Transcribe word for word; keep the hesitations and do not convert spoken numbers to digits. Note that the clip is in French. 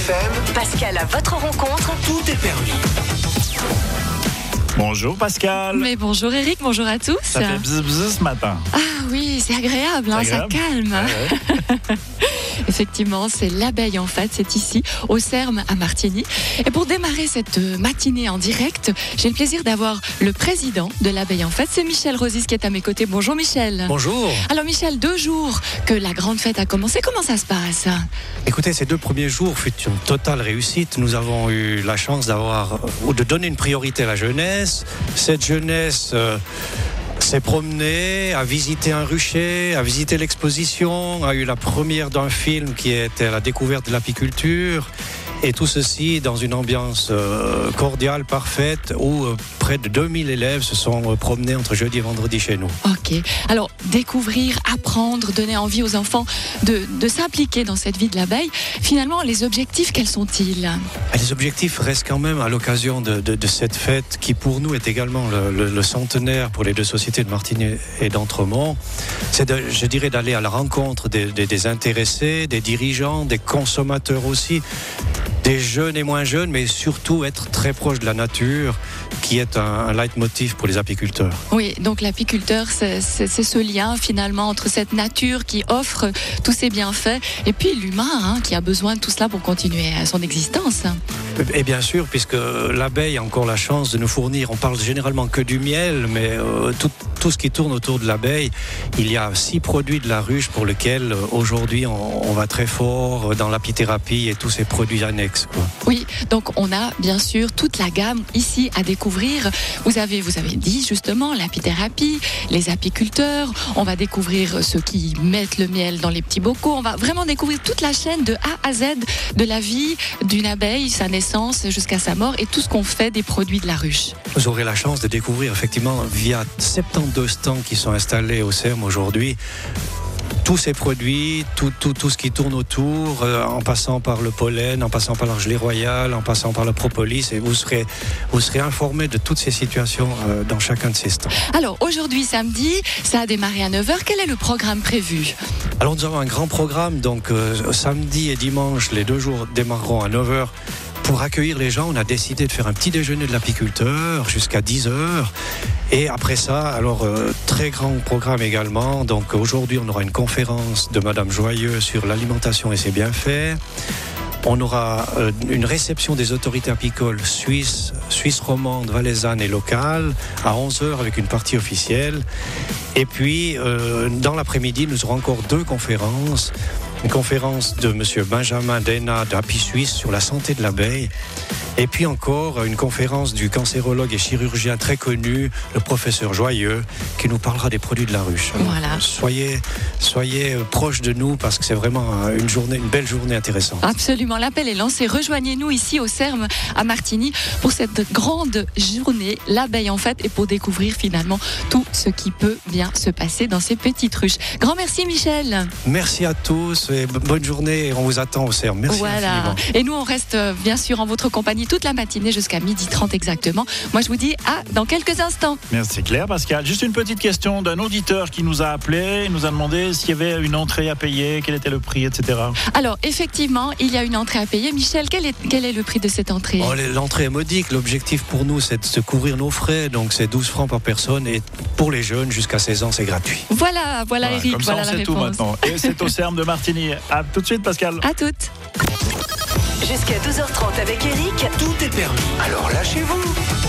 F M. Pascal à votre rencontre. Tout est permis. Bonjour Pascal. Mais bonjour Eric, bonjour à tous. Ça fait bzz bzz ce matin. Ah oui, c'est agréable, hein, agréable. ça calme. Ouais, ouais. Effectivement, c'est l'abeille en fait, c'est ici, au Serme à Martigny. Et pour démarrer cette matinée en direct, j'ai le plaisir d'avoir le président de l'abeille en fait, c'est Michel Rosis qui est à mes côtés. Bonjour Michel. Bonjour. Alors Michel, deux jours que la grande fête a commencé, comment ça se passe ? Écoutez, ces deux premiers jours fut une totale réussite. Nous avons eu la chance d'avoir, ou de donner une priorité à la jeunesse. Cette jeunesse euh, s'est promenée, a visité un rucher, a visité l'exposition, a eu la première d'un film qui était la découverte de l'apiculture. Et tout ceci dans une ambiance euh, cordiale, parfaite, où euh, près de deux mille élèves se sont euh, promenés entre jeudi et vendredi chez nous. Ok. Alors, découvrir, apprendre, donner envie aux enfants de, de s'impliquer dans cette vie de l'abeille. Finalement, les objectifs, quels sont-ils ? Les objectifs restent quand même à l'occasion de, de, de cette fête qui pour nous est également le, le, le centenaire pour les deux sociétés de Martigny et d'Entremont. C'est, de, je dirais, d'aller à la rencontre des, des, des intéressés, des dirigeants, des consommateurs aussi, des jeunes et moins jeunes, mais surtout être très proche de la nature, qui est un, un leitmotiv pour les apiculteurs. Oui, donc l'apiculteur, c'est, c'est, c'est ce lien finalement entre cette nature qui offre tous ses bienfaits et puis l'humain hein, qui a besoin de tout cela pour continuer son existence. Et bien sûr, puisque l'abeille a encore la chance de nous fournir, on parle généralement que du miel, mais euh, tout, tout ce qui tourne autour de l'abeille, il y a six produits de la ruche pour lesquels euh, aujourd'hui on, on va très fort dans l'apithérapie et tous ces produits annexes, quoi. Oui, donc on a bien sûr toute la gamme ici à découvrir. Vous avez, vous avez dit justement l'apithérapie, les apiculteurs, on va découvrir ceux qui mettent le miel dans les petits bocaux, on va vraiment découvrir toute la chaîne de A à Z de la vie d'une abeille, sa naissance jusqu'à sa mort et tout ce qu'on fait des produits de la ruche. Vous aurez la chance de découvrir effectivement via soixante-douze stands qui sont installés au Serme aujourd'hui, tous ces produits, tout, tout, tout ce qui tourne autour, euh, en passant par le pollen, en passant par la gelée royale, en passant par le propolis, et vous serez, vous serez informé de toutes ces situations euh, dans chacun de ces stands. Alors aujourd'hui samedi, ça a démarré à neuf heures, quel est le programme prévu ? Alors nous avons un grand programme, donc euh, samedi et dimanche, les deux jours démarreront à neuf heures. Pour accueillir les gens, on a décidé de faire un petit déjeuner de l'apiculteur jusqu'à dix heures. Et après ça, alors, euh, très grand programme également. Donc aujourd'hui, on aura une conférence de Madame Joyeux sur l'alimentation et ses bienfaits. On aura euh, une réception des autorités apicoles suisses, suisses romandes, valaisannes et locales à onze heures avec une partie officielle. Et puis, euh, dans l'après-midi, nous aurons encore deux conférences. Une conférence de M. Benjamin Dena d'Api Suisse sur la santé de l'abeille. Et puis encore une conférence du cancérologue et chirurgien très connu, le professeur Joyeux, qui nous parlera des produits de la ruche. Alors, voilà. Soyez, soyez proches de nous parce que c'est vraiment une journée, une belle journée intéressante. Absolument, l'appel est lancé. Rejoignez-nous ici au Serme à Martigny pour cette grande journée, l'abeille en fait, et pour découvrir finalement tout ce qui peut bien se passer dans ces petites ruches. Grand merci Michel. Merci à tous et bonne journée. On vous attend au Serme. Merci Voilà. infiniment. Et nous, on reste euh, bien sûr en votre compagnie toute la matinée jusqu'à midi trente exactement. Moi, je vous dis à dans quelques instants. Merci Claire, Pascal. Juste une petite question d'un auditeur qui nous a appelé, il nous a demandé s'il y avait une entrée à payer, quel était le prix, et cetera. Alors, effectivement, il y a une entrée à payer. Michel, quel est, quel est le prix de cette entrée ? Oh, l'entrée est modique. L'objectif pour nous, c'est de se couvrir nos frais. Donc, c'est douze francs par personne. Et pour les jeunes, jusqu'à seize ans, c'est gratuit. Voilà, voilà, Voilà, Eric, comme ça, voilà on la sait tout réponse. maintenant. Et c'est au Serme de Martigny. À tout de suite, Pascal. À toutes. Jusqu'à douze heures trente avec Eric. Tout est permis. Alors lâchez-vous.